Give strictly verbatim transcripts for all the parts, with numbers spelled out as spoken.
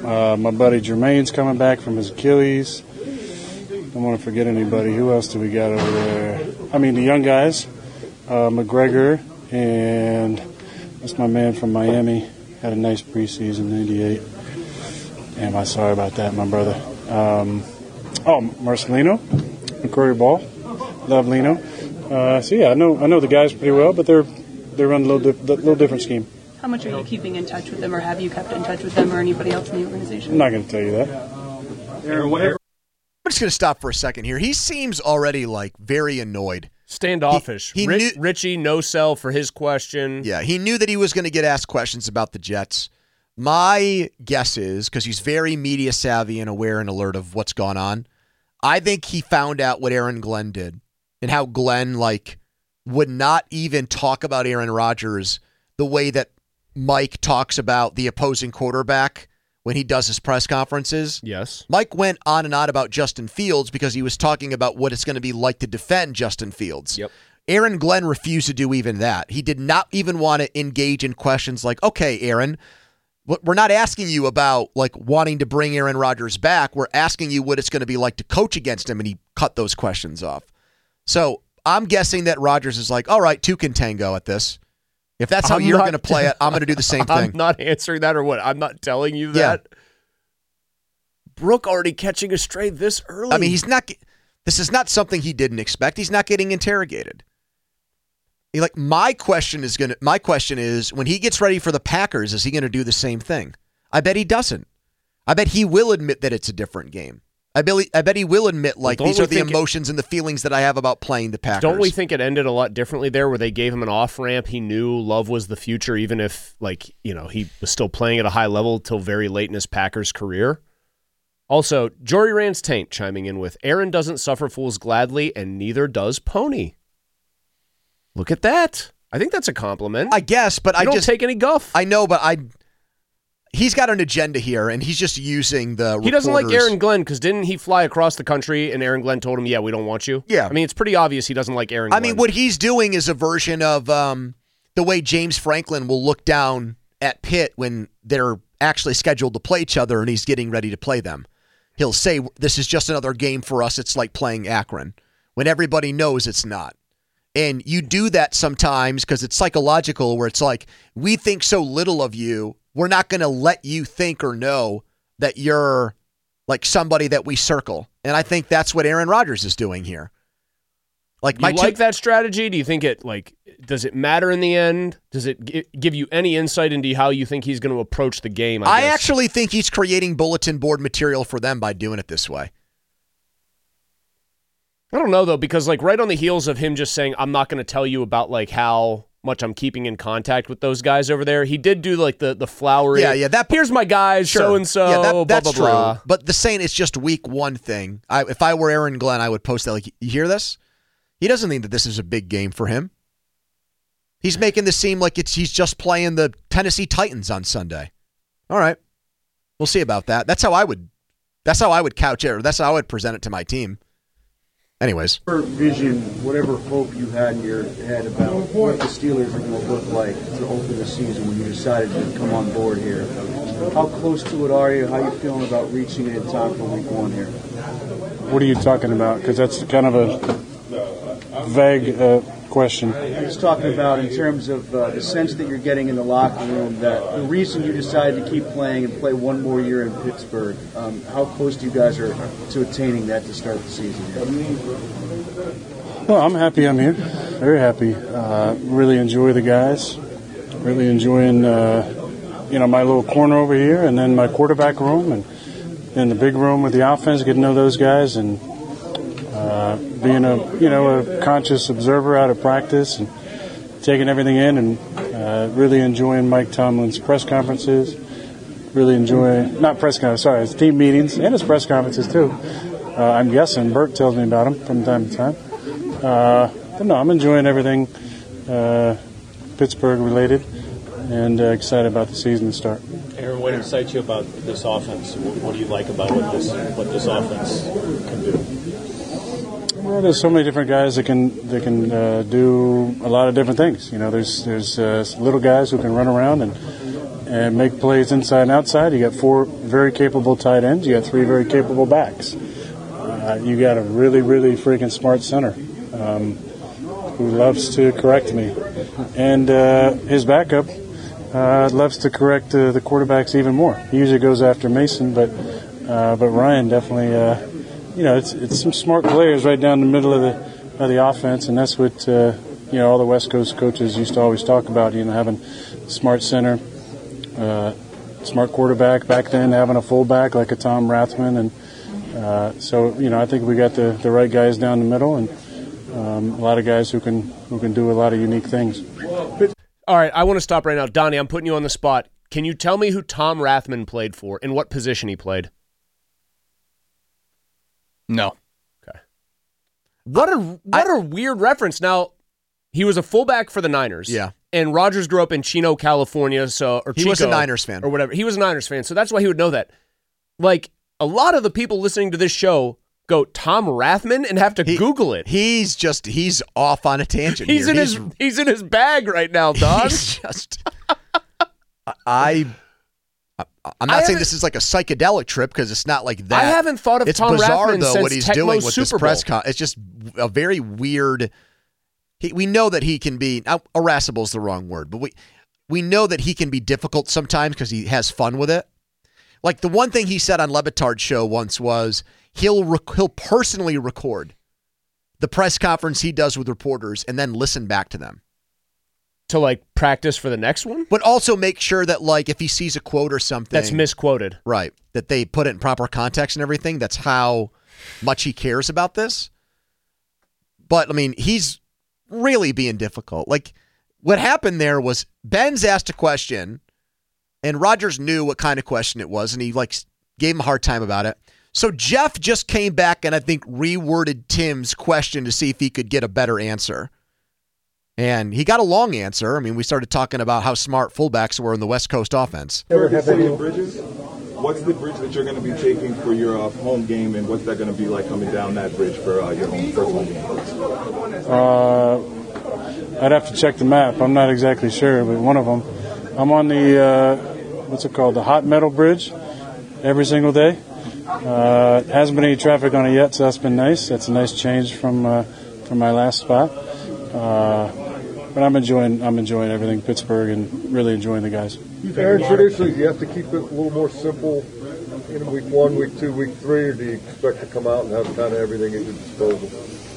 Uh, my buddy Jermaine's coming back from his Achilles. Don't want to forget anybody. Who else do we got over there? I mean, the young guys, uh, McGregor, and that's my man from Miami. Had a nice preseason, ninety-eight. Am I sorry about that, my brother? Um, oh, Marcelino, McCrory Ball. Love Lino. Uh, so yeah, I know I know the guys pretty well, but they're they run a little di- little different scheme. How much are you keeping in touch with them, or have you kept in touch with them, or anybody else in the organization? I'm not going to tell you that. Aaron, whatever. I'm just going to stop for a second here. He seems already like very annoyed. Standoffish. He, he Rich, knew, Richie, no sell for his question. Yeah, he knew that he was going to get asked questions about the Jets. My guess is, because he's very media savvy and aware and alert of what's gone on, I think he found out what Aaron Glenn did and how Glenn like would not even talk about Aaron Rodgers the way that Mike talks about the opposing quarterback when he does his press conferences. Yes. Mike went on and on about Justin Fields because he was talking about what it's going to be like to defend Justin Fields. Yep. Aaron Glenn refused to do even that. He did not even want to engage in questions like, okay, Aaron, we're not asking you about like wanting to bring Aaron Rodgers back. We're asking you what it's going to be like to coach against him, and he cut those questions off. So I'm guessing that Rodgers is like, all right, two can tango at this. If that's how I'm you're not, going to play it, I'm going to do the same thing. I'm not answering that or what? I'm not telling you that. Yeah. Brooke already catching a stray this early. I mean, he's not. This is not something he didn't expect. He's not getting interrogated. He, like my question is going to. My question is, when he gets ready for the Packers, is he going to do the same thing? I bet he doesn't. I bet he will admit that it's a different game. I bet, I bet he will admit, like, well, these are the emotions it, and the feelings that I have about playing the Packers. Don't we think it ended a lot differently there where they gave him an off-ramp? He knew Love was the future, even if, like, you know, he was still playing at a high level till very late in his Packers career. Also, Jory Rance Taint chiming in with, Aaron doesn't suffer fools gladly, and neither does Pony. Look at that. I think that's a compliment. I guess, but you I don't just take any guff. I know, but I... He's got an agenda here, and he's just using the He doesn't reporters. like Aaron Glenn, because didn't he fly across the country, and Aaron Glenn told him, yeah, we don't want you? Yeah. I mean, it's pretty obvious he doesn't like Aaron I Glenn. mean, what he's doing is a version of um, the way James Franklin will look down at Pitt when they're actually scheduled to play each other, and he's getting ready to play them. He'll say, this is just another game for us. It's like playing Akron, when everybody knows it's not. And you do that sometimes because it's psychological, where it's like, we think so little of you, we're not going to let you think or know that you're like somebody that we circle. And I think that's what Aaron Rodgers is doing here. Like, you my like two- that strategy? Do you think it, like, does it matter in the end? Does it g- give you any insight into how you think he's going to approach the game? I, I guess? actually think he's creating bulletin board material for them by doing it this way. I don't know, though, because, like, right on the heels of him just saying, I'm not going to tell you about, like, how much I'm keeping in contact with those guys over there, he did do, like, the the flowery, yeah, yeah, that, here's my guys, sure. so-and-so, yeah, that, blah, that's blah, blah. true. But the saying it's just week one thing, I, if I were Aaron Glenn, I would post that, like, you hear this? He doesn't think that this is a big game for him. He's making this seem like it's he's just playing the Tennessee Titans on Sunday. All right. We'll see about that. That's how I would that's how I would couch it, or that's how I would present it to my team. Anyways. Whatever vision, whatever hope you had in your head about what the Steelers are going to look like to open the season when you decided to come on board here, how close to it are you? How are you feeling about reaching it in time for week one here? What are you talking about? Because that's kind of a vague uh, question. I'm just talking about in terms of uh, the sense that you're getting in the locker room, that the reason you decided to keep playing and play one more year in Pittsburgh, um, how close do you guys are to attaining that to start the season here? Well, I'm happy I'm here. Very happy. Uh, really enjoy the guys. Really enjoying, uh, you know, my little corner over here, and then my quarterback room, and then the big room with the offense, get to know those guys, and Uh, being a you know a conscious observer out of practice and taking everything in, and uh, really enjoying Mike Tomlin's press conferences. Really enjoy not press conferences, sorry, his team meetings and his press conferences too. Uh, I'm guessing Bert tells me about them from time to time. Uh, but no, I'm enjoying everything uh, Pittsburgh related, and uh, excited about the season to start. Aaron, what excites you about this offense? What, what do you like about what this what this offense can do? Well, there's so many different guys that can that can uh, do a lot of different things. You know, there's there's uh, little guys who can run around and and make plays inside and outside. You got four very capable tight ends. You got three very capable backs. Uh, you got a really, really freaking smart center um, who loves to correct me. And uh, his backup uh, loves to correct uh, the quarterbacks even more. He usually goes after Mason, but uh, but Ryan definitely, uh, you know, it's it's some smart players right down the middle of the of the offense, and that's what uh, you know all the West Coast coaches used to always talk about. You know, having smart center, uh, smart quarterback. Back then, having a fullback like a Tom Rathman, and uh, so you know, I think we got the, the right guys down the middle, and um, a lot of guys who can who can do a lot of unique things. All right, I want to stop right now. Donnie, I'm putting you on the spot. Can you tell me who Tom Rathman played for and what position he played? No. Okay. What a what I, a weird reference. Now, he was a fullback for the Niners. Yeah. And Rogers grew up in Chino, California, so or he Chico, was a Niners fan or whatever. He was a Niners fan, so that's why he would know that. Like a lot of the people listening to this show go Tom Rathman and have to he, Google it. He's just he's off on a tangent. he's here. in he's, his he's in his bag right now, Don. He's just I. I'm not saying this is like a psychedelic trip because it's not like that. I haven't thought of it's Tom bizarre, Rathman though, since what he's Tecmo doing with Super this press Bowl. con. It's just a very weird. He, we know that he can be uh, irascible is the wrong word, but we we know that he can be difficult sometimes because he has fun with it. Like the one thing he said on Le Batard's show once was he'll rec- he'll personally record the press conference he does with reporters and then listen back to them. To like practice for the next one? But also make sure that like if he sees a quote or something. That's misquoted. Right. That they put it in proper context and everything. That's how much he cares about this. But I mean, he's really being difficult. Like what happened there was Benz asked a question and Rogers knew what kind of question it was and he like gave him a hard time about it. So Jeff just came back and I think reworded Tim's question to see if he could get a better answer. And he got a long answer. I mean, we started talking about how smart fullbacks were in the West Coast offense. Ever have any bridges? What's the bridge that you're going to be taking for your uh, home game, and what's that going to be like coming down that bridge for uh, your home, first home game? Uh, I'd have to check the map. I'm not exactly sure, but one of them. I'm on the, uh, what's it called, the Hot Metal Bridge every single day. Uh, hasn't been any traffic on it yet, so that's been nice. That's a nice change from uh, from my last spot. Uh, But I'm enjoying I'm enjoying everything Pittsburgh and really enjoying the guys. Aaron, traditionally, do you have to keep it a little more simple in week one, week two, week three, or do you expect to come out and have kind of everything at your disposal?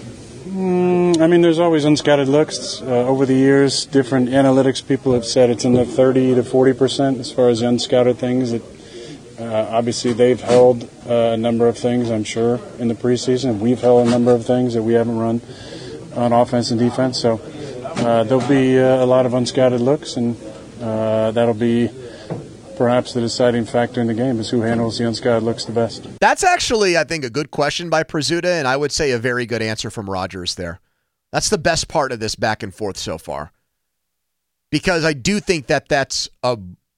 Mm, I mean, there's always unscouted looks. Uh, over the years, different analytics people have said it's in the thirty to forty percent as far as the unscouted things. That, uh, obviously, they've held uh, a number of things, I'm sure, in the preseason. We've held a number of things that we haven't run on offense and defense. So uh, there'll be uh, a lot of unscouted looks, and uh, that'll be perhaps the deciding factor in the game is who handles the unscouted looks the best. That's actually, I think, a good question by Prisuta, and I would say a very good answer from Rogers there. That's the best part of this back and forth so far. Because I do think that that's, a,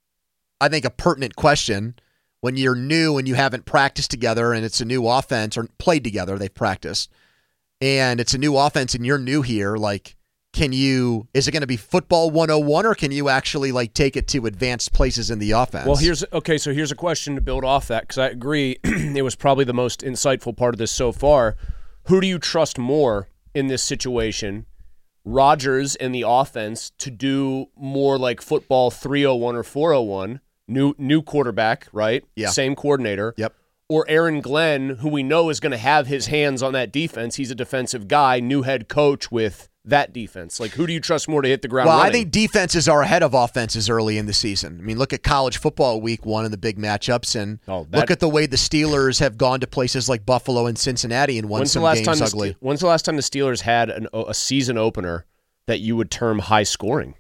I think, a pertinent question when you're new and you haven't practiced together and it's a new offense, or played together, they've practiced, and it's a new offense and you're new here, like, can you, is it going to be football one oh one, or can you actually like take it to advanced places in the offense? Well, here's, okay, so here's a question to build off that, because I agree it was probably the most insightful part of this so far. Who do you trust more in this situation? Rodgers and the offense to do more like football three oh one or four oh one, new new quarterback, right? Yeah. Same coordinator. Yep. Or Aaron Glenn, who we know is going to have his hands on that defense. He's a defensive guy, new head coach with that defense. Like, who do you trust more to hit the ground Well, running? I think defenses are ahead of offenses early in the season. I mean, look at college football week one and the big matchups, and oh, that, look at the way the Steelers have gone to places like Buffalo and Cincinnati and won some games time ugly. The, when's the last time the Steelers had an, a season opener that you would term high scoring?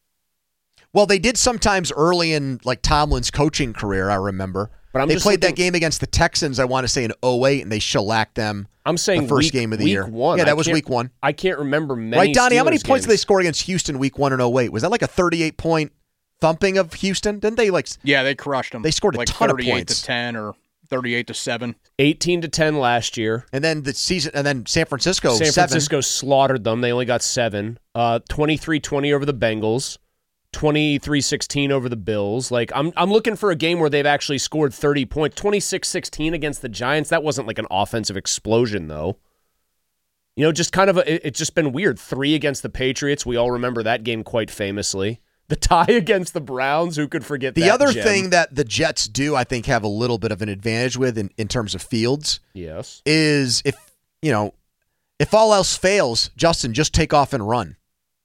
Well, they did sometimes early in like Tomlin's coaching career, I remember. But I'm they just played looking, that game against the Texans, I want to say, in oh eight, and they shellacked them. I'm saying the first week, game of the week year. One. Yeah, that I was week one. I can't remember many. Right, Donnie? Steelers how many points games. did they score against Houston week one in oh eight? Was that like a thirty-eight point thumping of Houston? Didn't they like? Yeah, they crushed them. They scored a like ton of thirty-eight points. to ten or thirty-eight to seven. eighteen to ten last year. And then the season, and then San Francisco. San seven. Francisco slaughtered them. They only got seven. Uh, twenty-three twenty over the Bengals. twenty-three sixteen over the Bills. Like I'm I'm looking for a game where they've actually scored thirty points. twenty-six sixteen against the Giants. That wasn't like an offensive explosion though. You know, just kind of a, it, it's just been weird. Three against the Patriots. We all remember that game quite famously. The tie against the Browns. Who could forget the that? The other gem? thing that the Jets do, I think, have a little bit of an advantage with in, in terms of fields. Yes. Is if, you know, if all else fails, Justin, just take off and run.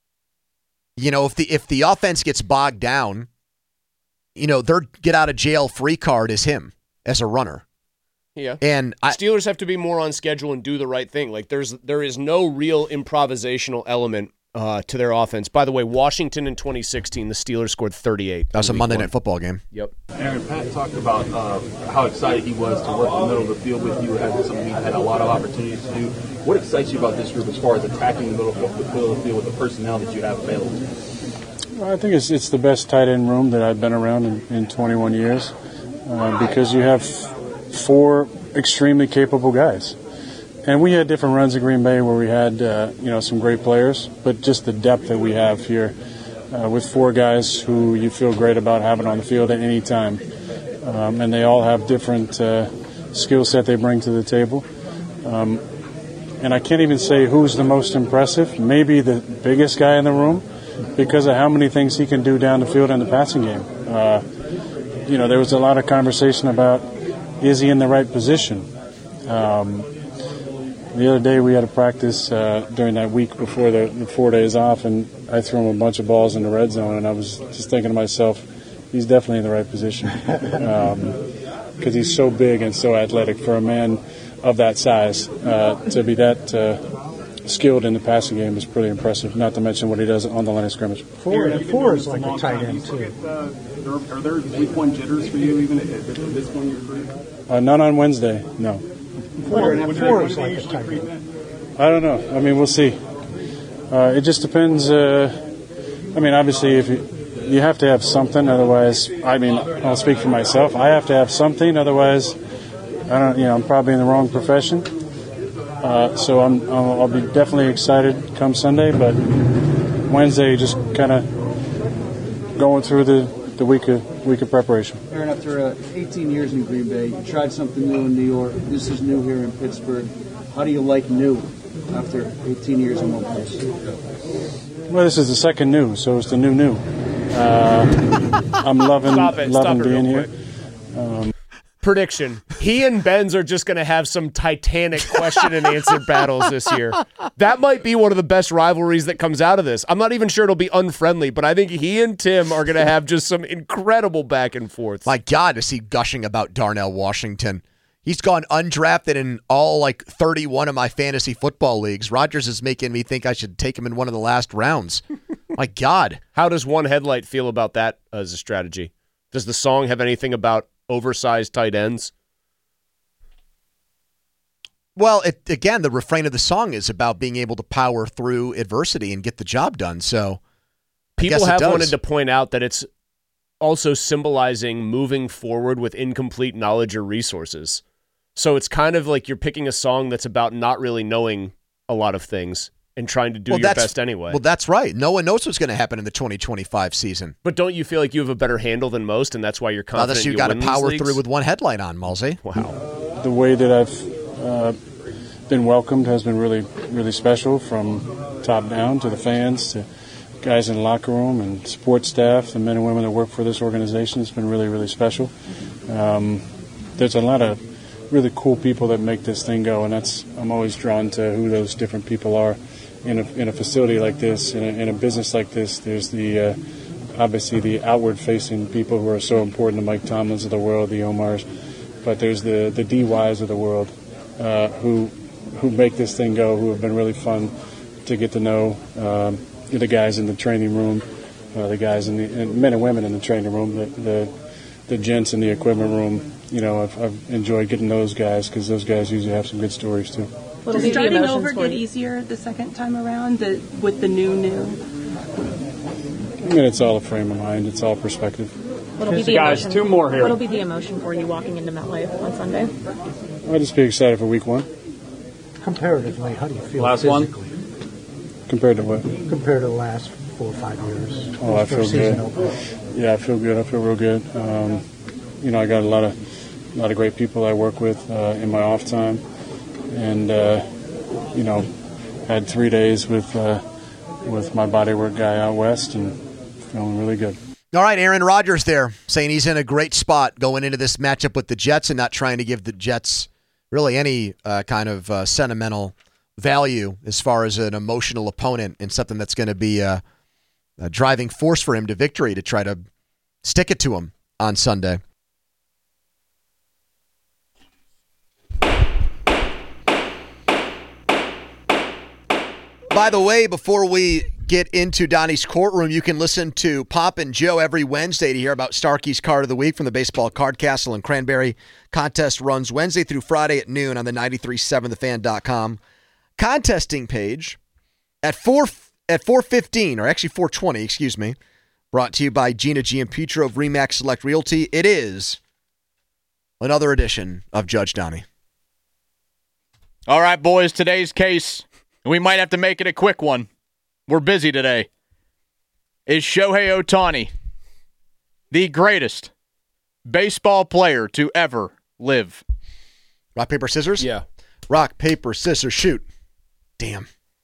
You know, if the if the offense gets bogged down, you know, their get out of jail free card is him as a runner. Yeah. And I, Steelers have to be more on schedule and do the right thing. Like there's there is no real improvisational element uh, to their offense. By the way, Washington in twenty sixteen, the Steelers scored thirty-eight. That was a Monday one. Night Football game. Yep. Aaron, Pat talked about uh, how excited he was to work in the middle of the field with you. Had something he had a lot of opportunities to do. What excites you about this group as far as attacking the middle of the field with the personnel that you have available? Well, I think it's it's the best tight end room that I've been around in, in twenty-one years uh, because you have four extremely capable guys. And we had different runs in Green Bay where we had, uh, you know, some great players, but just the depth that we have here uh, with four guys who you feel great about having on the field at any time. Um, and they all have different uh, skill set they bring to the table. Um, and I can't even say who's the most impressive. Maybe the biggest guy in the room because of how many things he can do down the field in the passing game. Uh, you know, there was a lot of conversation about, is he in the right position? Um, the other day we had a practice uh, during that week before the, the four days off, and I threw him a bunch of balls in the red zone, and I was just thinking to myself, he's definitely in the right position because um, he's so big and so athletic for a man of that size. Uh, to be that uh, skilled in the passing game is pretty impressive, not to mention what he does on the line of scrimmage. Four, four is like a tight end, too. Uh, are there week one jitters for you even at, at this point in your career? Uh, not on Wednesday, no. Four, four is like a tight end. I don't know. I mean, we'll see. Uh, it just depends. Uh, I mean, obviously, if you, you have to have something, otherwise, I mean, I'll speak for myself. I have to have something, otherwise, I don't. You know, I'm probably in the wrong profession. Uh, so I'm. I'll, I'll be definitely excited come Sunday, but Wednesday, just kind of going through the. The week of week of preparation. Aaron, after uh, eighteen years in Green Bay, you tried something new in New York. This is new here in Pittsburgh. How do you like new after eighteen years in one place? Well, this is the second new, so it's the new new. Uh, I'm loving it, loving being here. Um, Prediction. He and Benz are just going to have some titanic question and answer battles this year. That might be one of the best rivalries that comes out of this. I'm not even sure it'll be unfriendly, but I think he and Tim are going to have just some incredible back and forth. My God, is he gushing about Darnell Washington. He's gone undrafted in all like thirty-one of my fantasy football leagues. Rodgers is making me think I should take him in one of the last rounds. My God. How does One Headlight feel about that as a strategy? Does the song have anything about oversized tight ends? Well, it, again, the refrain of the song is about being able to power through adversity and get the job done. So I people guess it have does. wanted to point out that it's also symbolizing moving forward with incomplete knowledge or resources. So it's kind of like you're picking a song that's about not really knowing a lot of things and trying to do well, your that's, best anyway. Well, that's right. No one knows what's going to happen in the twenty twenty-five season. But don't you feel like you have a better handle than most, and that's why you're confident Unless you you'll got to win these power leagues? through with one headlight on, Mulsey. Wow. The way that I've uh, been welcomed has been really, really special, from top down to the fans to guys in the locker room and support staff, the men and women that work for this organization. It's been really, really special. Um, there's a lot of really cool people that make this thing go, and that's I'm always drawn to who those different people are. In a, in a facility like this, in a, in a business like this, there's the uh, obviously the outward-facing people who are so important, the Mike Tomlins of the world, the Omars, but there's the the D Ys of the world uh, who who make this thing go, who have been really fun to get to know. Um, the guys in the training room, uh, the guys in the and men and women in the training room, the the, the gents in the equipment room. You know, I've, I've enjoyed getting those guys because those guys usually have some good stories too. Does starting over get easier the second time around the, with the new new? I mean, it's all a frame of mind. It's all perspective. What'll be the guys, emotion, two more here. What'll be the emotion for you walking into MetLife on Sunday? I'll just be excited for week one. Comparatively, how do you feel Last physically? Compared to what? Compared to the last four or five years. Oh, I feel First season good. overall. Yeah, I feel good. I feel real good. Um, you know, I got a lot of a lot of great people I work with uh, in my off time, and uh, you know, had three days with uh, with my bodywork guy out west, and feeling really good. All right, Aaron Rodgers there saying he's in a great spot going into this matchup with the Jets and not trying to give the Jets really any uh, kind of uh, sentimental value as far as an emotional opponent and something that's going to be a, a driving force for him to victory to try to stick it to him on Sunday. By the way, before we get into Donnie's courtroom, you can listen to Pop and Joe every Wednesday to hear about Starkey's Card of the Week from the Baseball Card Castle and Cranberry. Contest runs Wednesday through Friday at noon on the ninety-three point seven the fan dot com contesting page at four at four fifteen, or actually four twenty, excuse me. Brought to you by Gina Giampietro of Remax Select Realty. It is another edition of Judge Donnie. All right, boys, today's case, we might have to make it a quick one. We're busy today. Is Shohei Ohtani the greatest baseball player to ever live? Rock, paper, scissors? Yeah. Rock, paper, scissors, shoot. Damn.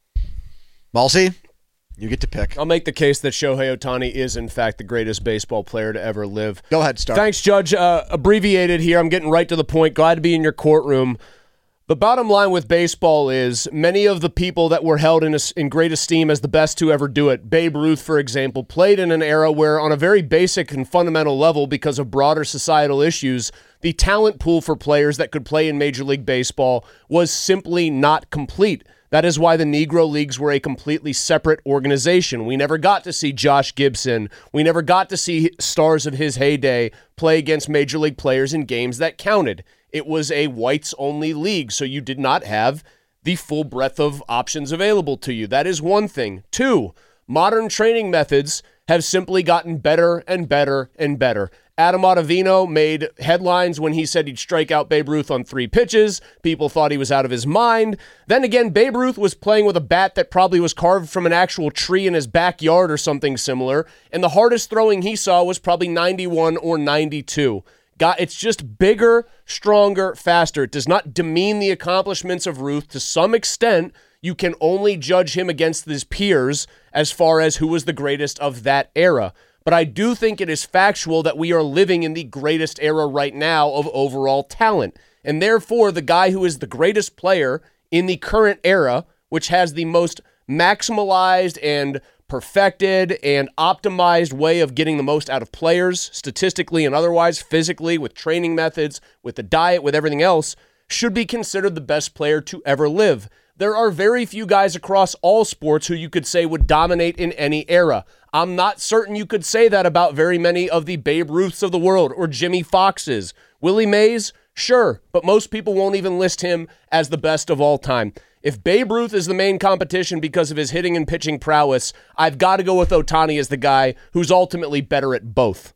Malsey, you get to pick. I'll make the case that Shohei Ohtani is, in fact, the greatest baseball player to ever live. Go ahead, Stark. Thanks, Judge. Uh, abbreviated here. I'm getting right to the point. Glad to be in your courtroom. The bottom line with baseball is many of the people that were held in, a, in great esteem as the best to ever do it, Babe Ruth, for example, played in an era where on a very basic and fundamental level, because of broader societal issues, the talent pool for players that could play in Major League Baseball was simply not complete. That is why the Negro Leagues were a completely separate organization. We never got to see Josh Gibson. We never got to see stars of his heyday play against Major League players in games that counted. It was a whites-only league, so you did not have the full breadth of options available to you. That is one thing. Two, modern training methods have simply gotten better and better and better. Adam Ottavino made headlines when he said he'd strike out Babe Ruth on three pitches. People thought he was out of his mind. Then again, Babe Ruth was playing with a bat that probably was carved from an actual tree in his backyard or something similar, and the hardest throwing he saw was probably ninety-one or ninety-two. God, it's just bigger, stronger, faster. It does not demean the accomplishments of Ruth. To some extent, you can only judge him against his peers as far as who was the greatest of that era. But I do think it is factual that we are living in the greatest era right now of overall talent. And therefore, the guy who is the greatest player in the current era, which has the most maximalized and perfected and optimized way of getting the most out of players, statistically and otherwise, physically, with training methods, with the diet, with everything else, should be considered the best player to ever live. There are very few guys across all sports who you could say would dominate in any era. I'm not certain you could say that about very many of the Babe Ruths of the world or Jimmy Foxes. Willie Mays? Sure, but most people won't even list him as the best of all time. If Babe Ruth is the main competition because of his hitting and pitching prowess, I've got to go with Ohtani as the guy who's ultimately better at both.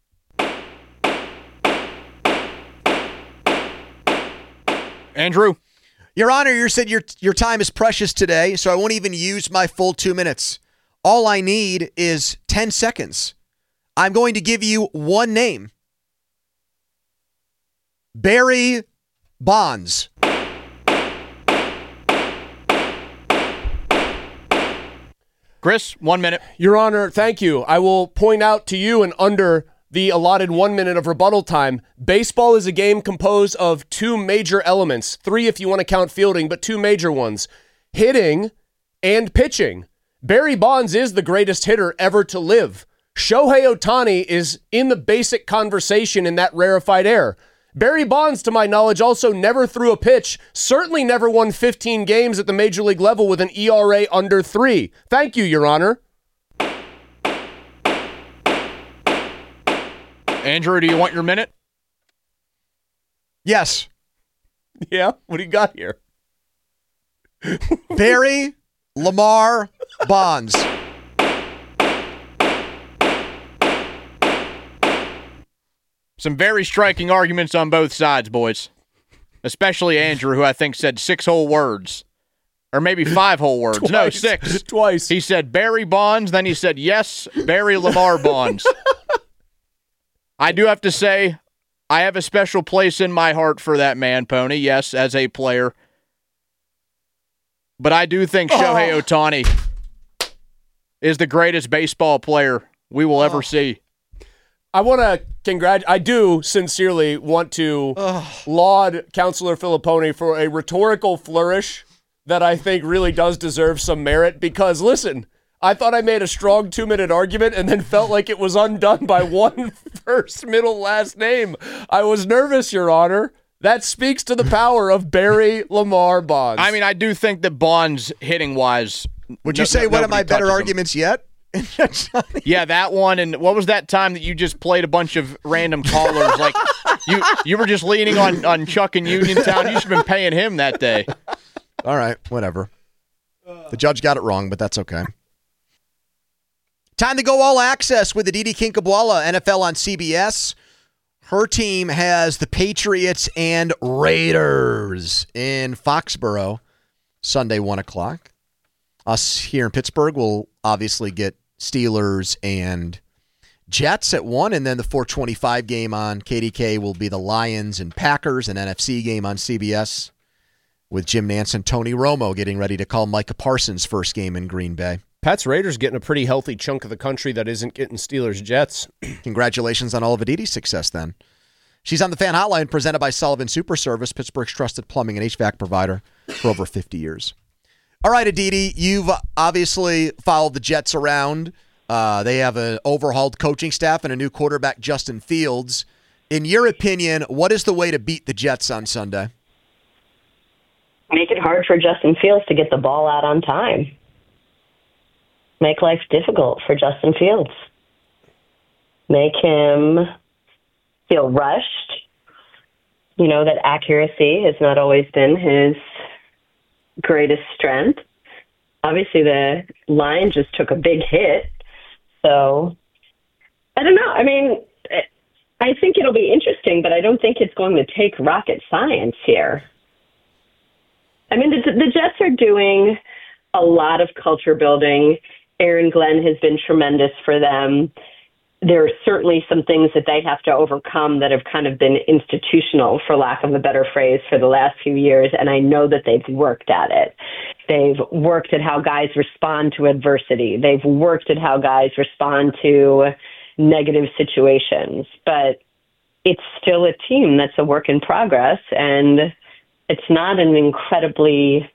Andrew? Your Honor, you said your your time is precious today, so I won't even use my full two minutes. All I need is ten seconds. I'm going to give you one name. Barry Bonds. Chris, one minute. Your Honor, thank you. I will point out to you and under the allotted one minute of rebuttal time, baseball is a game composed of two major elements, three if you want to count fielding, but two major ones, hitting and pitching. Barry Bonds is the greatest hitter ever to live. Shohei Ohtani is in the basic conversation in that rarefied air. Barry Bonds, to my knowledge, also never threw a pitch, certainly never won fifteen games at the major league level with an E R A under three. Thank you, Your Honor. Andrew, do you want your minute? Yes. Yeah? What do you got here? Barry Lamar Bonds. Some very striking arguments on both sides, boys. Especially Andrew, who I think said six whole words Or maybe five whole words. Twice. No, six. Twice. He said Barry Bonds, then he said, yes, Barry Lamar Bonds. I do have to say, I have a special place in my heart for that man, Pony, yes, as a player. But I do think Shohei Oh. Ohtani is the greatest baseball player we will ever Oh. see. I want to congratulate. I do sincerely want to laud Counselor Filippone for a rhetorical flourish that I think really does deserve some merit. Because listen, I thought I made a strong two-minute argument and then felt like it was undone by one first, middle, last name. I was nervous, Your Honor. That speaks to the power of Barry Lamar Bonds. I mean, I do think that Bonds hitting wise. Would you say one of my better arguments yet? Yeah, that one. And what was that time that you just played a bunch of random callers? Like you, you were just leaning on, on Chuck in Uniontown. You should have been paying him that day. All right, whatever. The judge got it wrong, but that's okay. Time to go all access with Aditi Kinkhabwala, N F L on C B S. Her team has the Patriots and Raiders in Foxborough, Sunday, one o'clock. Us here in Pittsburgh will obviously get Steelers and Jets at one, and then the four twenty-five game on K D K will be the Lions and Packers, an N F C game on C B S with Jim Nantz and Tony Romo getting ready to call Micah Parsons' first game in Green Bay. Pat's Raiders getting a pretty healthy chunk of the country that isn't getting Steelers Jets. Congratulations on all of Aditi's success then. She's on the Fan Hotline presented by Sullivan Super Service, Pittsburgh's trusted plumbing and H V A C provider for over fifty years. All right, Aditi, you've obviously followed the Jets around. Uh, they have an overhauled coaching staff and a new quarterback, Justin Fields. In your opinion, what is the way to beat the Jets on Sunday? Make it hard for Justin Fields to get the ball out on time. Make life difficult for Justin Fields. Make him feel rushed. You know, that accuracy has not always been his greatest strength. Obviously, the line just took a big hit. So, I don't know. I mean, I think it'll be interesting, but I don't think it's going to take rocket science here. I mean, the, the Jets are doing a lot of culture building. Aaron Glenn has been tremendous for them. There are certainly some things that they have to overcome that have kind of been institutional, for lack of a better phrase, for the last few years, and I know that they've worked at it. They've worked at how guys respond to adversity. They've worked at how guys respond to negative situations, but it's still a team that's a work in progress, and it's not an incredibly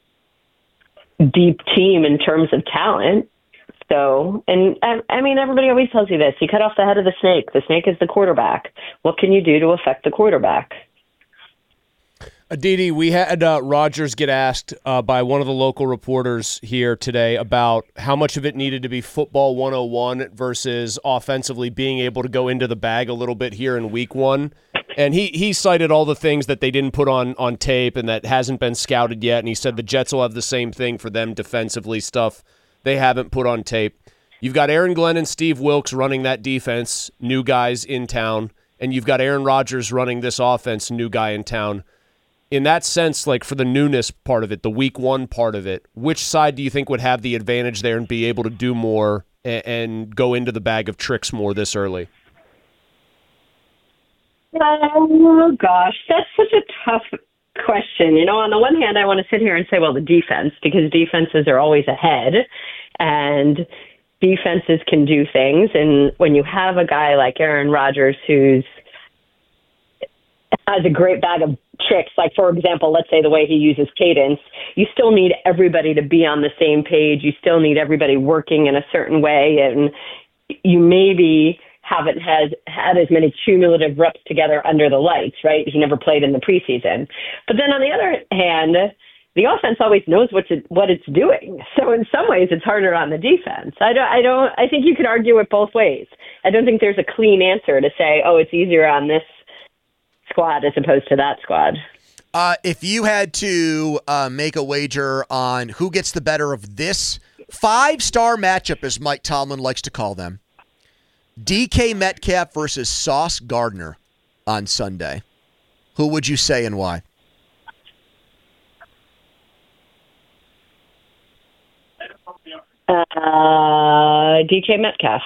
deep team in terms of talent. So, and I, I mean, everybody always tells you this. You cut off the head of the snake. The snake is the quarterback. What can you do to affect the quarterback? Aditi, we had uh, Rogers get asked uh, by one of the local reporters here today about how much of it needed to be football one oh one versus offensively being able to go into the bag a little bit here in week one. And he, he cited all the things that they didn't put on, on tape and that hasn't been scouted yet. And he said the Jets will have the same thing for them defensively, stuff they haven't put on tape. You've got Aaron Glenn and Steve Wilks running that defense, new guys in town. And you've got Aaron Rodgers running this offense, new guy in town. In that sense, like for the newness part of it, the week one part of it, which side do you think would have the advantage there and be able to do more and, and go into the bag of tricks more this early? Oh, gosh, that's such a tough question. You know, on the one hand, I want to sit here and say, well, the defense, because defenses are always ahead, and defenses can do things. And when you have a guy like Aaron Rodgers who's has a great bag of tricks, like, for example, let's say the way he uses cadence, you still need everybody to be on the same page. You still need everybody working in a certain way, and you maybe haven't had, had as many cumulative reps together under the lights, right? He never played in the preseason. But then on the other hand, the offense always knows what to, what it's doing. So in some ways, it's harder on the defense. I don't, I don't, I think you could argue it both ways. I don't think there's a clean answer to say, oh, it's easier on this squad as opposed to that squad. Uh, if you had to uh, make a wager on who gets the better of this five-star matchup, as Mike Tomlin likes to call them, D K Metcalf versus Sauce Gardner on Sunday, who would you say and why? Uh, D K Metcalf.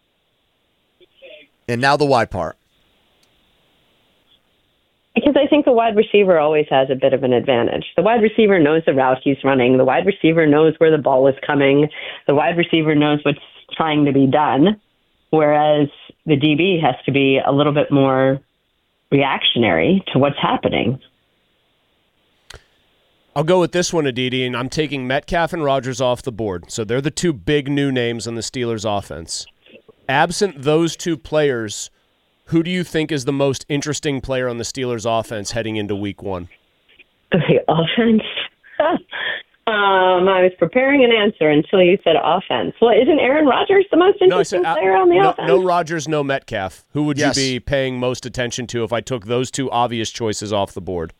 And now the why part. Because I think the wide receiver always has a bit of an advantage. The wide receiver knows the route he's running. The wide receiver knows where the ball is coming. The wide receiver knows what's trying to be done. Whereas the D B has to be a little bit more reactionary to what's happening. I'll go with this one, Aditi, and I'm taking Metcalf and Rodgers off the board. So they're the two big new names on the Steelers offense. Absent those two players, who do you think is the most interesting player on the Steelers offense heading into week one? The offense? um, I was preparing an answer until you said offense. Well, isn't Aaron Rodgers the most interesting no, I said, player on the no, offense? No Rodgers, no Metcalf. Who would Yes. you be paying most attention to if I took those two obvious choices off the board?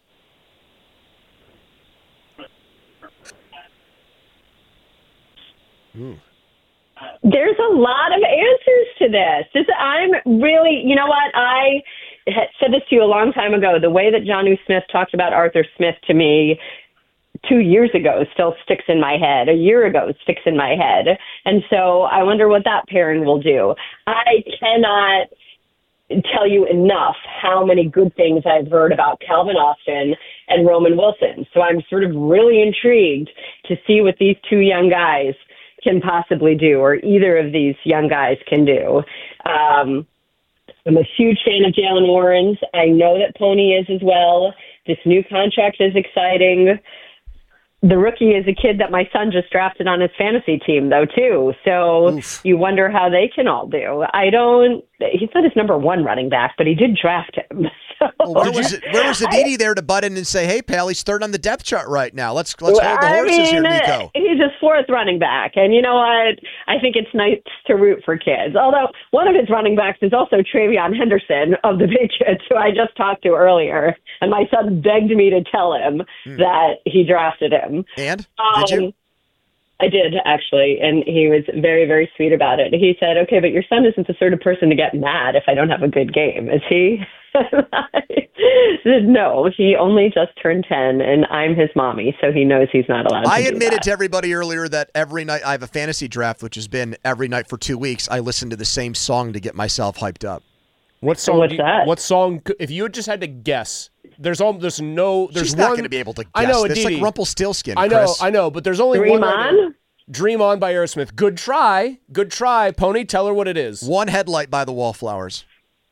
Hmm. There's a lot of answers to this. this. I'm really, you know what? I had said this to you a long time ago. The way that Jonnu Smith talked about Arthur Smith to me two years ago still sticks in my head. A year ago sticks in my head. And so I wonder what that pairing will do. I cannot tell you enough how many good things I've heard about Calvin Austin and Roman Wilson. So I'm sort of really intrigued to see what these two young guys can possibly do, or either of these young guys can do. Um, I'm a huge fan of Jalen Warren's. I know that Pony is as well. This new contract is exciting. The rookie is a kid that my son just drafted on his fantasy team, though, too. So Oof. You wonder how they can all do. I don't – he's not his number one running back, but he did draft him. So, well, where was it, where was Aditi there to butt in and say, hey, pal, he's third on the depth chart right now. Let's let's hold the horses I mean, here, Nico. He's his fourth running back. And you know what? I think it's nice to root for kids. Although one of his running backs is also Travion Henderson of the Patriots, who I just talked to earlier. And my son begged me to tell him hmm. that he drafted him. And? Um, did you? I did, actually, and he was very, very sweet about it. He said, okay, but your son isn't the sort of person to get mad if I don't have a good game, is he? I said, no, he only just turned ten, and I'm his mommy, so he knows he's not allowed to I do admitted that. to everybody earlier that every night I have a fantasy draft, which has been every night for two weeks. I listen to the same song to get myself hyped up. What song? What's do you, that? What song? If you had just had to guess, there's all there's no there's She's one, not going to be able to guess. I know, It's Aditi. like Rumpelstiltskin. I know, Chris. I know, but there's only Dream one. On? Dream On by Aerosmith. Good try, good try, Pony. Tell her what it is. One Headlight by the Wallflowers.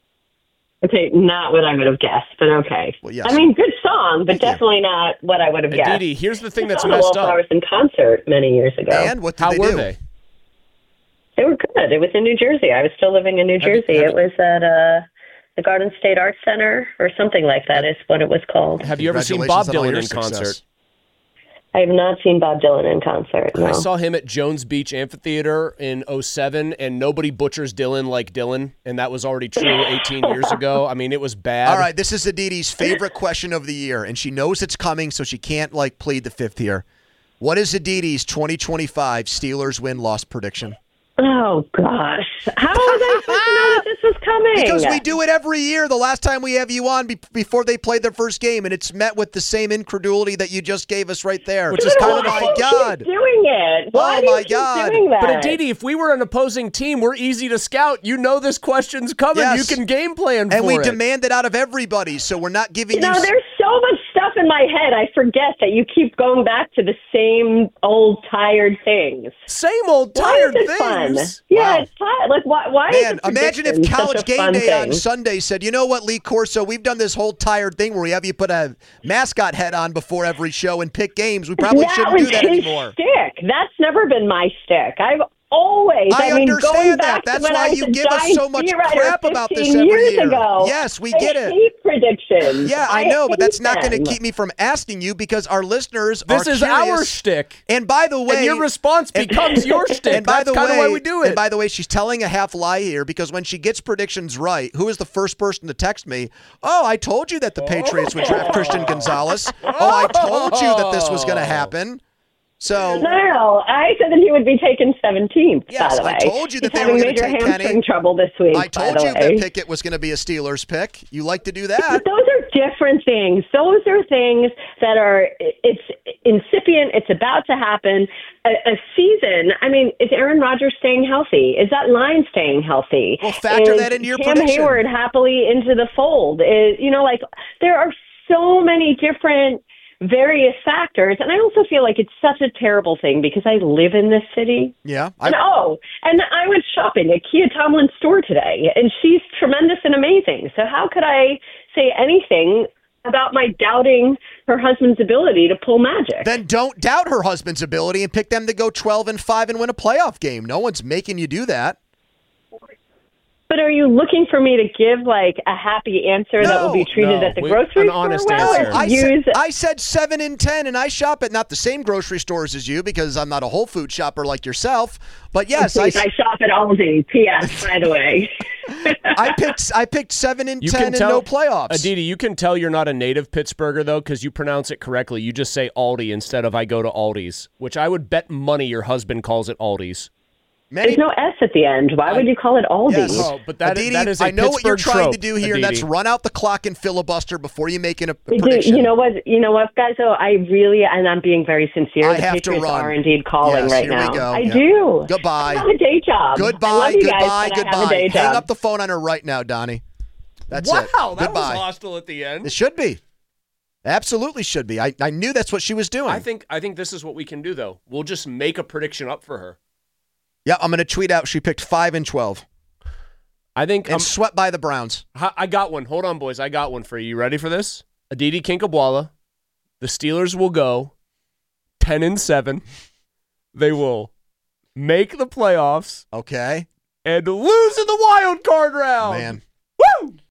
Okay, not what I would have guessed, but okay. Well, yes. I mean, good song, but Thank you. definitely not what I would have guessed. Aditi, here's the thing I that's saw messed the up. Wallflowers in concert many years ago. And what did How they were do? they? They were good. It was in New Jersey. I was still living in New Have you- Jersey. have It was at uh, the Garden State Arts Center or something like that is what it was called. Have you ever seen Bob Congratulations on all Dylan your in concert? success. I have not seen Bob Dylan in concert, no. I saw him at Jones Beach Amphitheater in oh seven, and nobody butchers Dylan like Dylan, and that was already true eighteen years ago. I mean, it was bad. All right, this is Aditi's favorite question of the year, and she knows it's coming, so she can't like plead the fifth here. What is Aditi's twenty twenty-five Steelers win-loss prediction? Oh, gosh. How was I supposed to know that this was coming? Because we do it every year. The last time we have you on be- before they played their first game, and it's met with the same incredulity that you just gave us right there. Which is kind of oh my Why do you God. keep doing it? Why Oh do you my keep God. doing that? But Aditi, if we were an opposing team, we're easy to scout. You know this question's coming. Yes. You can game plan for And we it. demand it out of everybody, so we're not giving You know, you... there's so much stuff in my head. I forget that you keep going back to the same old tired things. Same old Why tired is it fun? things. Yeah, Wow. it's tired. Like, why? Why Man, is the imagine if prediction College such a Game fun Day thing? on Sunday said, you know what, Lee Corso, we've done this whole tired thing where we have you put a mascot head on before every show and pick games. We probably that shouldn't do was that his anymore. Stick. That's never been my stick. I've always. I I, mean, understand going that. back That's to when why I was you a give us Giants so much beat writer crap about this fifteen every years year. Ago. Yes, we I get it. hate predictions. Yeah, I know, but that's hate not going them. to keep me from asking you because our listeners This are is curious. our shtick. And by the way, And your response becomes your shtick. And by That's the kind of way, why we do it. And by the way, she's telling a half lie here because when she gets predictions right, who is the first person to text me? Oh, I told you that the Patriots would draft Christian Gonzalez. Oh, I told you that this was going to happen. So No, I said that he would be taken seventeenth. Yes, by the way. I told you that He's they were having going to major take hamstring Kenny. trouble this week. I told by the you way. that Pickett was going to be a Steelers pick. You like to do But that. those are different things. Those are things that are. It's incipient. It's about to happen. A, a season. I mean, is Aaron Rodgers staying healthy? Is that line staying healthy? Well, factor is that into your Cam prediction. Hayward happily into the fold? Is, you know, like there are so many different various factors. And I also feel like it's such a terrible thing because I live in this city. Yeah. I, and oh, and I went shopping at Kia Tomlin's store today, and she's tremendous and amazing. So how could I say anything about my doubting her husband's ability to pull magic? Then don't doubt her husband's ability and pick them to go twelve and five and win a playoff game. No one's making you do that. But are you looking for me to give like a happy answer No, that will be treated no. at the We- grocery an store honest well? answer. Or I use said, I said seven and ten, and I shop at not the same grocery stores as you because I'm not a Whole Food shopper like yourself. But yes, I, I shop at Aldi. P S By the way, I picked I picked seven and You ten can and tell, no playoffs. Aditi, you can tell you're not a native Pittsburgher, though, because you pronounce it correctly. You just say Aldi instead of I go to Aldi's, which I would bet money your husband calls it Aldi's. Many, there's no S at the end. Why would you call it Aldi? Yes. Oh, but that, Aditi, that is a I know what you're Pittsburgh trying trope, to do here, and Aditi. that's run out the clock and filibuster before you make an, a Do- prediction. You know what? You know what, guys? Though I really, and I'm being very sincere. I the have to Patriots run. are indeed calling Yes, right here we now. go. I Yep. do. Goodbye. I have a day job. I Goodbye, love you goodbye, guys, but I have a goodbye. day Hang job. up the phone on her right now, Donnie. That's wow, it. that Goodbye. was hostile at the end. It should be. Absolutely should be. I, I knew that's what she was doing. I think I think this is what we can do, though. We'll just make a prediction up for her. Yeah, I'm going to tweet out she picked five and twelve. I think And um, swept by the Browns. I I got one. Hold on, boys. I got one for you. You ready for this? Aditi Kinkhabwala. The Steelers will go ten and seven. They will make the playoffs Okay. and lose in the wild card round. Man.